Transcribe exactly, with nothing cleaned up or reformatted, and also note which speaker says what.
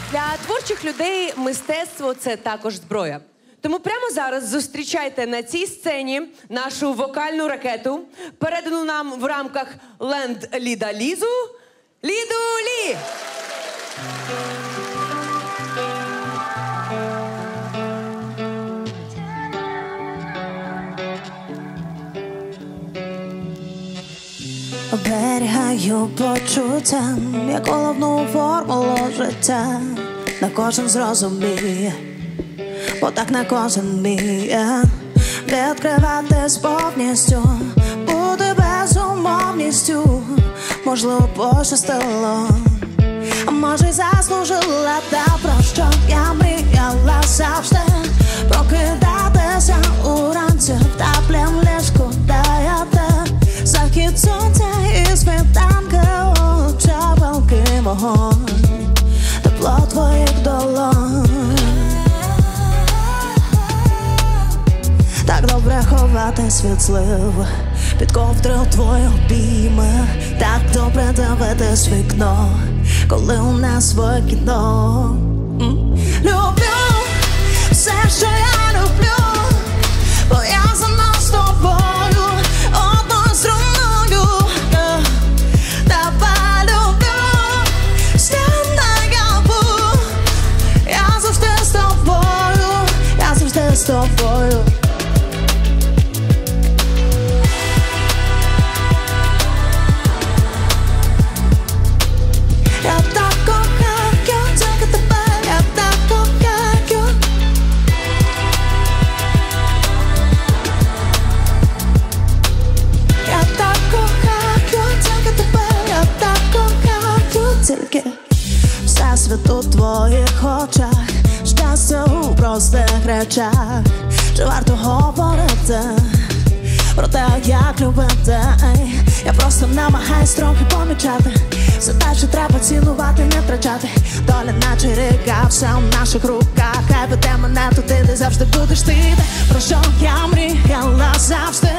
Speaker 1: Для творчих людей мистецтво – це також зброя. Тому прямо зараз зустрічайте на цій сцені нашу вокальну ракету, передану нам в рамках Ленд Ліда Лізу, Ліду Лі!
Speaker 2: Оберігаю почуття, як головну формулу життя. На кожен зрозуміє, бо так на кожен вміє. Відкриватись повністю, бути безумовністю. Можливо, пощастило, а може й заслужила. Та про що я мріяла завжди. Прокидатися уранці в теплім ліжку, де я те. Захід сонця і світанки, очах палкий вогонь, тепло твоїх долонь. Так добре ховатись від злив, під ковдрою твої обійми. Так добре дивитись в вікно, коли у нас своє кіно. Люблю все, що я люблю, бо я сама з тобою одною струною. Тебе люблю, стін наяву. Я завжди з тобою, я завжди з тобою. Тільки всесвіт у твоїх очах, щастя у простих речах. Чи варто говорити про те, як любити? Я просто намагаюсь трохи помічати все те, що треба цінувати, не втрачати. Доля наче ріка, все у наших руках. Хай веде мене туди, де завжди будеш ти. Про що я мріяла завжди.